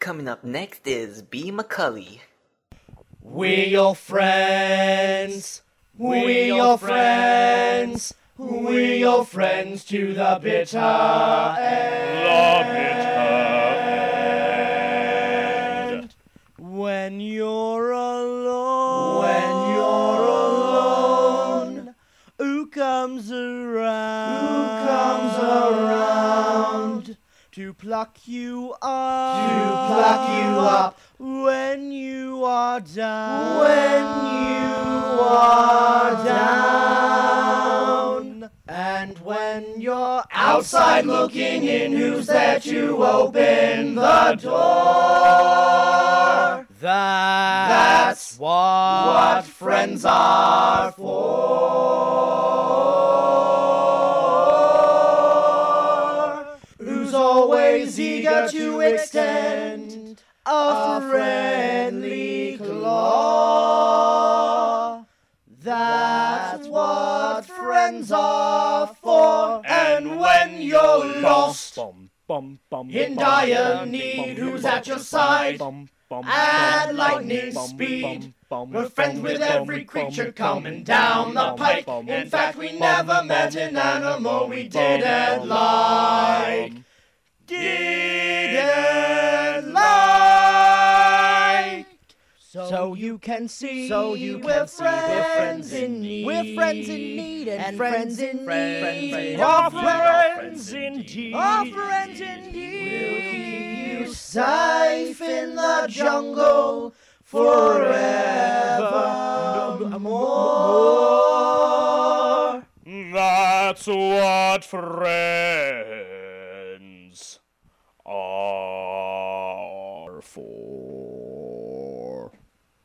coming up next is B. McCully. We're your friends. We're your friends. We're your friends to the bitter end. When you're alone, who comes around to pluck you up when you are down. And when you're outside looking in, who's there to open the door? That's what friends are for. Who's always eager to extend a friendly claw. That's what friends are for. And when you're lost in dire need, who's at your side at lightning speed? We're friends with every creature coming down the pike. In fact, we never met an animal we didn't like. So you can see, we're friends in need. We're friends in need and friends in need. Our friends indeed. Our friends indeed. We'll keep you safe in the jungle forevermore. That's what friends are for.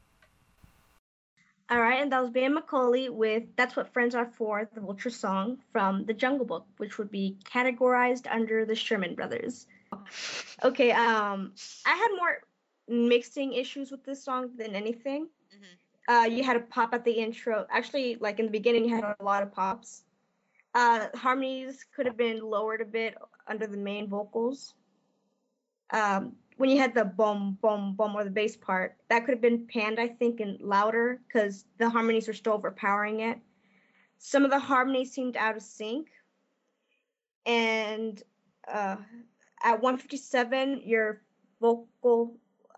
All right, and that was Ben Macaulay with That's What Friends Are For, the Vulture song from The Jungle Book, which would be categorized under the Sherman Brothers. Okay, I had more mixing issues with this song than anything. Mm-hmm. You had a pop at the intro. Actually, like in the beginning, you had a lot of pops. Harmonies could have been lowered a bit under the main vocals. When you had the boom, boom, boom, or the bass part, that could have been panned, I think, and louder because the harmonies were still overpowering it. Some of the harmonies seemed out of sync. And at 157, your vocal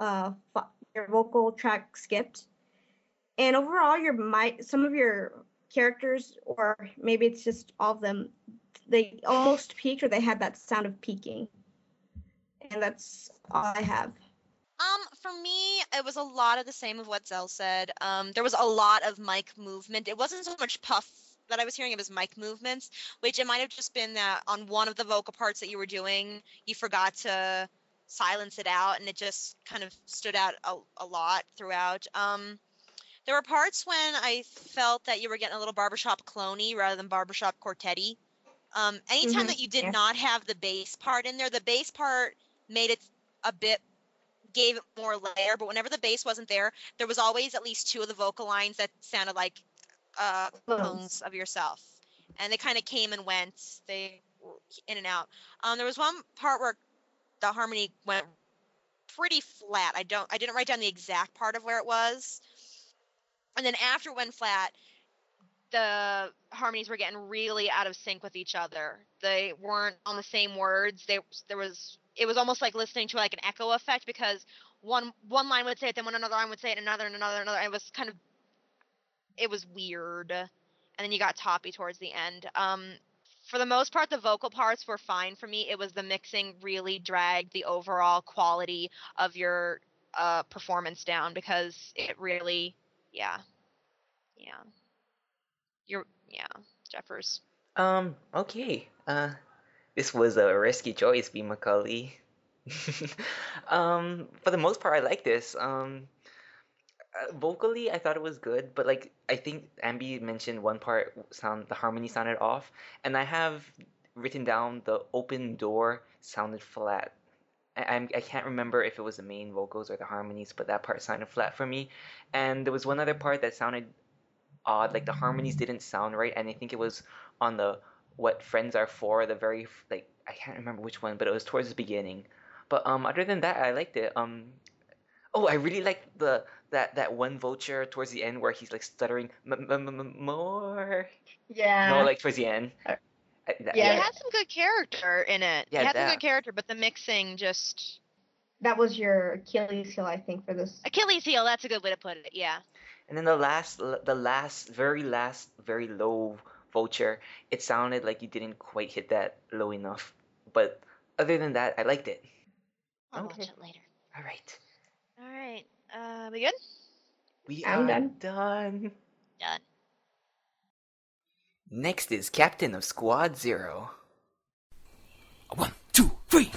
track skipped. And overall, some of your characters, or maybe it's just all of them, they almost peaked or they had that sound of peaking. And that's all I have. For me, it was a lot of the same of what Zell said. There was a lot of mic movement. It wasn't so much puff that I was hearing, it was mic movements, which it might have just been that on one of the vocal parts that you were doing, you forgot to silence it out, and it just kind of stood out a lot throughout. There were parts when I felt that you were getting a little barbershop cloney rather than barbershop quartet-y. Anytime that you did not have the bass part in there, the bass part made it gave it more layer, but whenever the bass wasn't there, there was always at least two of the vocal lines that sounded like clones of yourself. And they kind of came and went. They were in and out. There was one part where the harmony went pretty flat. I didn't write down the exact part of where it was. And then after it went flat, the harmonies were getting really out of sync with each other. They weren't on the same words. It was almost like listening to like an echo effect, because one line would say it, then another line would say it, another. It was weird. And then you got toppy towards the end. For the most part, the vocal parts were fine for me. It was the mixing really dragged the overall quality of your performance down, because it really, Jeffers. Okay. This was a risky choice, B. McCully. For the most part, I like this. Vocally, I thought it was good, but like I think Ambi mentioned one part the harmony sounded off, and I have written down the open door sounded flat. I can't remember if it was the main vocals or the harmonies, but that part sounded flat for me. And there was one other part that sounded odd, like the harmonies didn't sound right, and I think it was on the What Friends Are For, the very, like, I can't remember which one, but it was towards the beginning. But other than that, I liked it. Oh, I really liked that one vulture towards the end where he's like stuttering more. No, Yeah. like towards the end. Uh, That, He Yeah. had some good character in it. He Yeah, had some that. good character, but the mixing just That was your Achilles heel, I think, for this. Achilles heel. That's a good way to put it. Yeah. And then the last, very low vulture. It sounded like you didn't quite hit that low enough. But other than that, I liked it. I'll Okay. watch it later. All right. All right. We good? We I'm are done. done. Done. Next is Captain of Squad Zero. 1, 2, 3.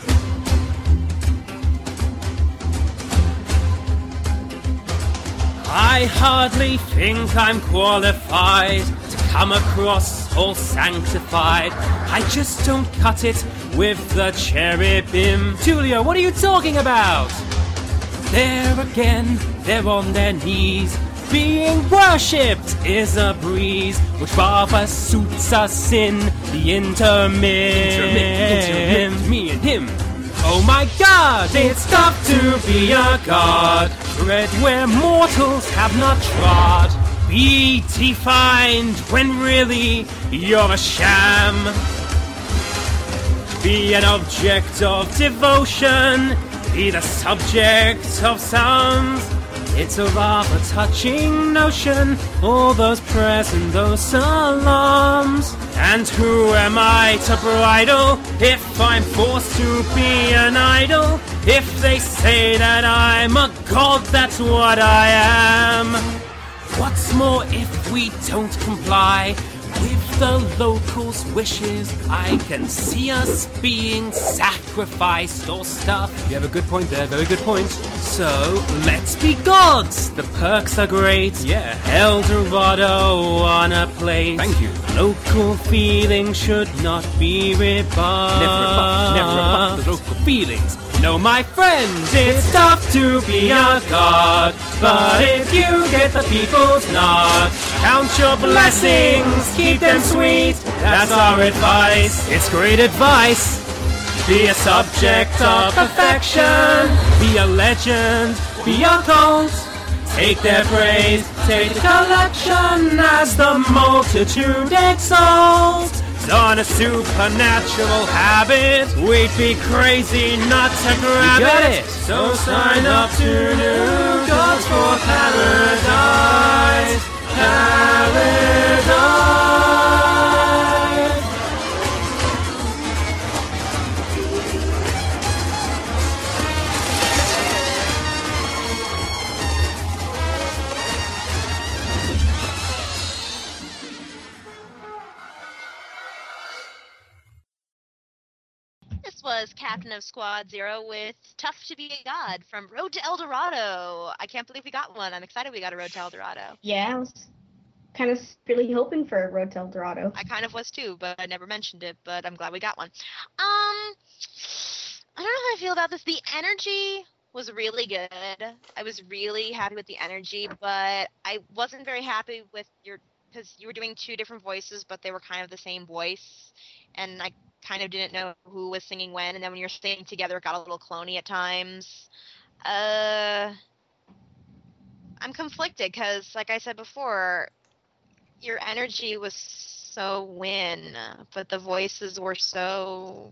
I hardly think I'm qualified to come across all sanctified. I just don't cut it with the cherubim. Julio, what are you talking about? There again, they're on their knees. Being worshipped is a breeze, which rather suits us in the intermit. Me and him. Oh my god, it's tough to be a god. Tread where mortals have not trod. Be defined when really you're a sham. Be an object of devotion. Be the subject of psalms. It's a rather touching notion, all those prayers and those salams. And who am I to bridle if I'm forced to be an idol? If they say that I'm a god, that's what I am. What's more, if we don't comply with the locals' wishes, I can see us being sacrificed or stuffed. You have a good point there, very good point. So, let's be gods! The perks are great. Yeah. El Dorado on a plate. Thank you. Local feelings should not be rebuffed. Never rebuff the local feelings. No, my friends, it's tough to be a god, but if you get the people's nod, count your blessings, keep them sweet, that's our advice. It's great advice. Be a subject of perfection, be a legend, be a cult. Take their praise, take the collection as the multitude exalts. On a supernatural habit, we'd be crazy not to grab it. So sign up to New Gods for Paradise. Paradise. This was Captain of Squad Zero with Tough to Be a God from Road to El Dorado. I can't believe we got one. I'm excited we got a Road to El Dorado. Yeah, I was kind of really hoping for a Road to El Dorado. I kind of was too, but I never mentioned it, but I'm glad we got one. I don't know how I feel about this. The energy was really good. I was really happy with the energy, but I wasn't very happy with because you were doing two different voices, but they were kind of the same voice, and I kind of didn't know who was singing when, and then when you're singing together, it got a little cloney at times. I'm conflicted because, like I said before, your energy was so win, but the voices were so.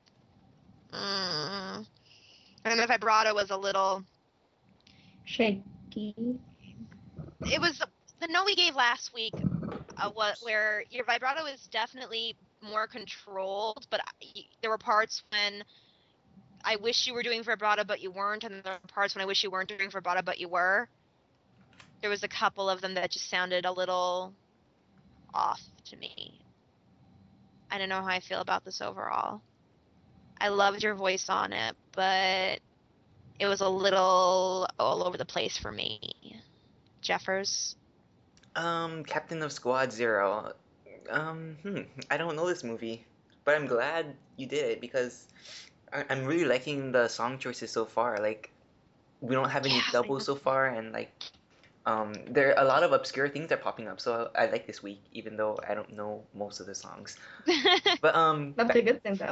I don't know if vibrato was a little. Shaky. It was the note we gave last week, where your vibrato is definitely more controlled, but there were parts when I wish you were doing vibrato but you weren't, and there were parts when I wish you weren't doing vibrato but you were. There was a couple of them that just sounded a little off to me. I don't know how I feel about this overall. I loved your voice on it, but it was a little all over the place for me. Jeffers? Captain of Squad Zero. I don't know this movie, but I'm glad you did it because I'm really liking the song choices so far. Like, we don't have any Yeah, doubles so far, and like, there are a lot of obscure things that are popping up. So I like this week, even though I don't know most of the songs. But That's a good thing, though.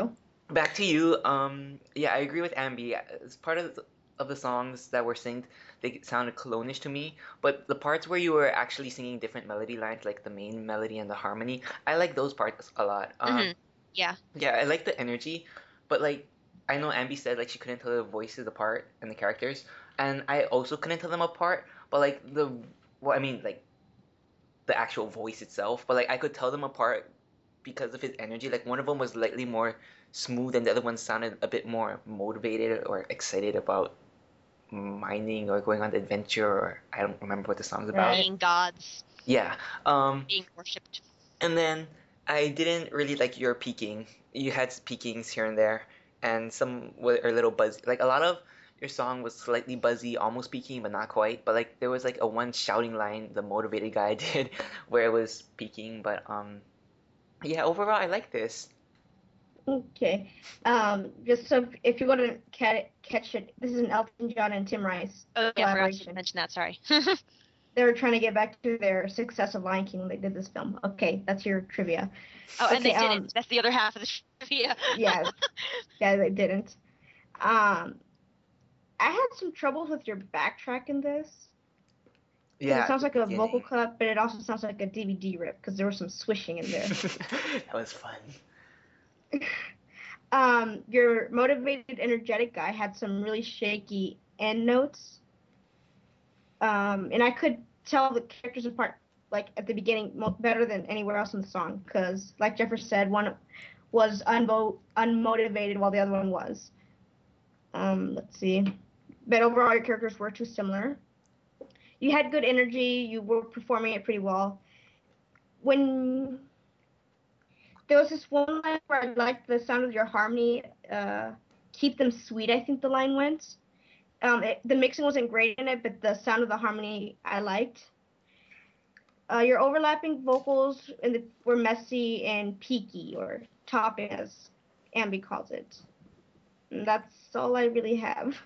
Back to you. Yeah, I agree with Ambi. As part of the songs that were synced, they sounded clonish to me. But the parts where you were actually singing different melody lines, like the main melody and the harmony, I like those parts a lot. Yeah. Yeah, I like the energy, but like I know Ambi said like she couldn't tell the voices apart and the characters, and I also couldn't tell them apart. But like well, I mean like the actual voice itself, but like I could tell them apart because of his energy. Like one of them was slightly more smooth, and the other one sounded a bit more motivated or excited about mining or going on the adventure. Or I don't remember what the song's about. Right. Being gods, Yeah. being worshipped. And then I didn't really like your peaking. You had peakings here and there, and some were a little buzzy. Like a lot of your song was slightly buzzy, almost peaking, but not quite. But like there was like a one shouting line the motivated guy did, where it was peaking. But yeah, overall I like this. Okay. Just so if you want to catch it, this is an Elton John and Tim Rice Oh yeah, I forgot to collaboration. mention that. Sorry. They were trying to get back to their success of Lion King when they did this film. Okay, that's your trivia. Oh, and they Okay, didn't. That's the other half of the trivia. Yeah, yeah, they didn't. I had some troubles with your backtrack in this. 'Cause Yeah. it sounds like a beginning. vocal cut, but it also sounds like a DVD rip because there was some swishing in there. That was fun. Your motivated, energetic guy had some really shaky end notes. And I could tell the characters apart, like at the beginning, better than anywhere else in the song, because, like Jeffrey said, one was unmotivated while the other one was. Let's see. But overall, your characters were too similar. You had good energy. You were performing it pretty well. When there was this one line where I liked the sound of your harmony, keep them sweet, I think the line went. The mixing wasn't great in it, but the sound of the harmony I liked. Your overlapping vocals were messy and peaky, or topping, as Ambi calls it. And that's all I really have.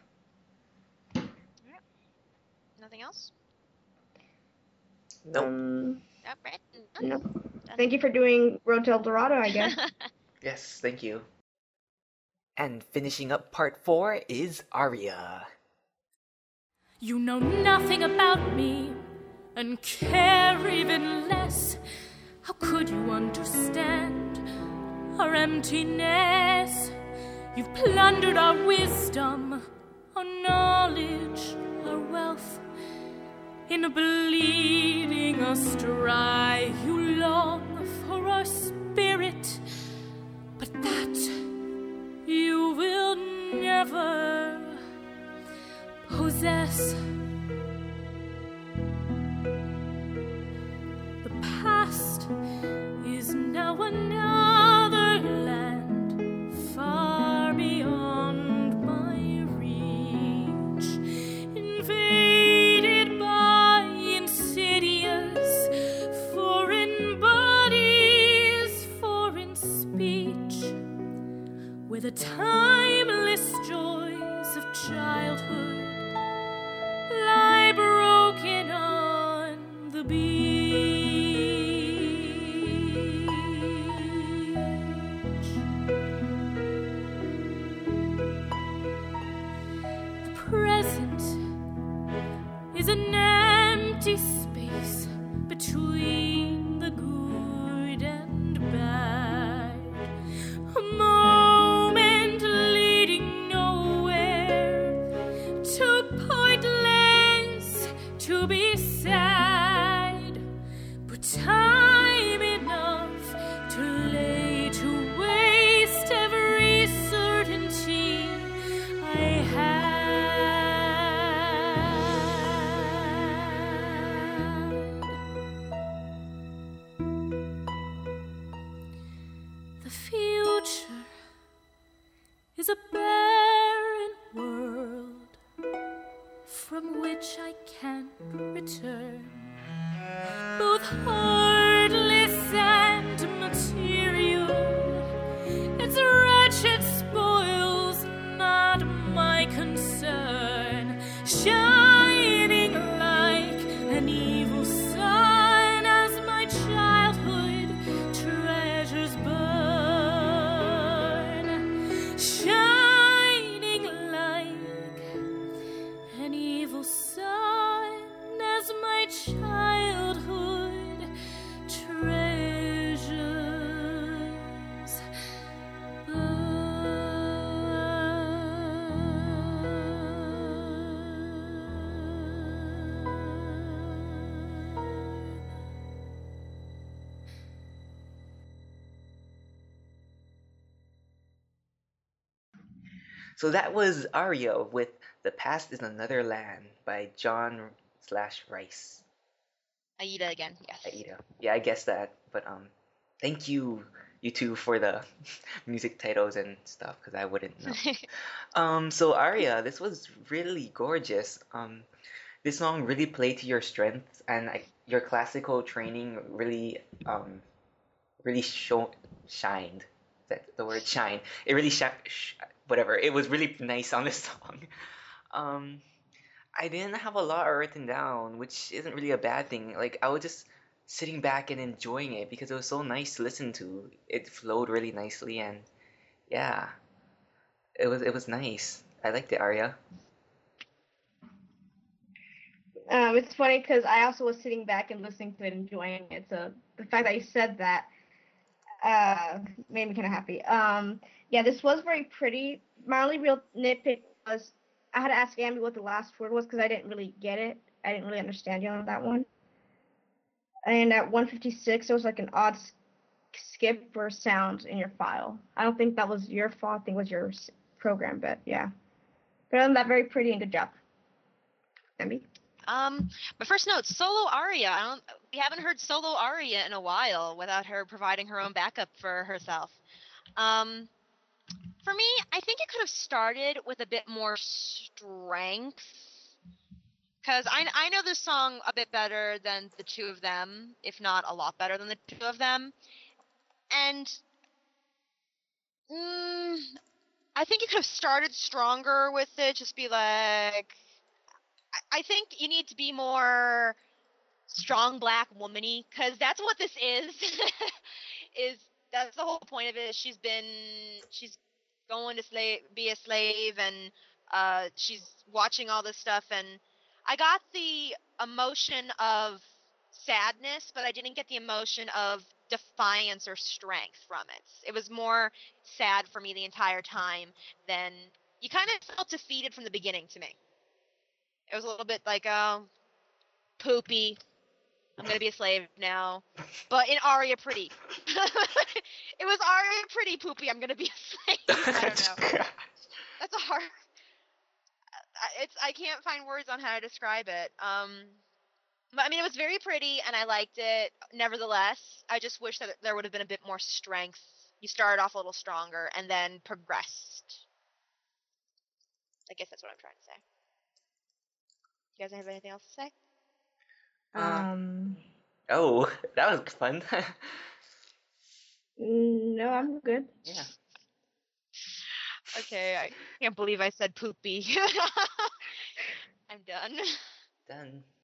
Nothing else? Nope. All right. No. Done. Thank you for doing Road to El Dorado, I guess. Yes, thank you. And finishing up part 4 is Aria. You know nothing about me and care even less. How could you understand our emptiness? You've plundered our wisdom, our knowledge, our wealth. In bleeding us dry, you long for our spirit, but that you will never possess. The past is now another land far beyond my reach, invaded by insidious foreign bodies, foreign speech, where the timeless joys of childhood lie broken on the beach. The present is an empty space between the good and bad. A moment leading nowhere, too pointless to be sad, but time enough to lay to waste every certainty I had. The future is a barren world from which I can't return, both heartless and material. Its wretched spoils not my concern, shining like an evil sun as my childhood treasures burn. So that was Aria with "The Past Is Another Land" by John/Rice. Aida again, yes. Aida. Yeah, I guessed that, but thank you, you two, for the music titles and stuff, because I wouldn't know. So Aria, this was really gorgeous. This song really played to your strengths, and your classical training really shined. Is that the word shine? It really whatever. It was really nice on this song. Um, I didn't have a lot written down, which isn't really a bad thing. Like I was just sitting back and enjoying it because it was so nice to listen to. It flowed really nicely, and yeah, it was nice. I liked it, Arya. It's funny because I also was sitting back and listening to it, enjoying it. So the fact that you said that made me kind of happy. Yeah, this was very pretty. My only real nitpick was I had to ask Ambi what the last word was because I didn't really get it. I didn't really understand you on that one. And at 156, there was like an odd skip or sound in your file. I don't think that was your fault. I think it was your program, but yeah. But other than that, very pretty and good job. Ambi? My first note, solo Aria. We haven't heard solo Aria in a while without her providing her own backup for herself. For me, I think it could have started with a bit more strength. Because I know this song a bit better than the two of them, if not a lot better than the two of them. And I think you could have started stronger with it. Just be like, I think you need to be more strong black womany, because that's what this is. is That's the whole point of it. She's going to be a slave, and she's watching all this stuff, and I got the emotion of sadness, but I didn't get the emotion of defiance or strength from it. It was more sad for me the entire time than you kind of felt defeated from the beginning to me. It was a little bit like, oh, poopy. I'm gonna be a slave now, but in Aria pretty. It was Aria pretty poopy. I'm gonna be a slave. I don't know. That's a hard. I can't find words on how to describe it. But I mean, it was very pretty, and I liked it. Nevertheless, I just wish that there would have been a bit more strength. You started off a little stronger, and then progressed. I guess that's what I'm trying to say. You guys have anything else to say? Oh, that was fun. No, I'm good. Yeah. Okay, I can't believe I said poopy. I'm done. Done.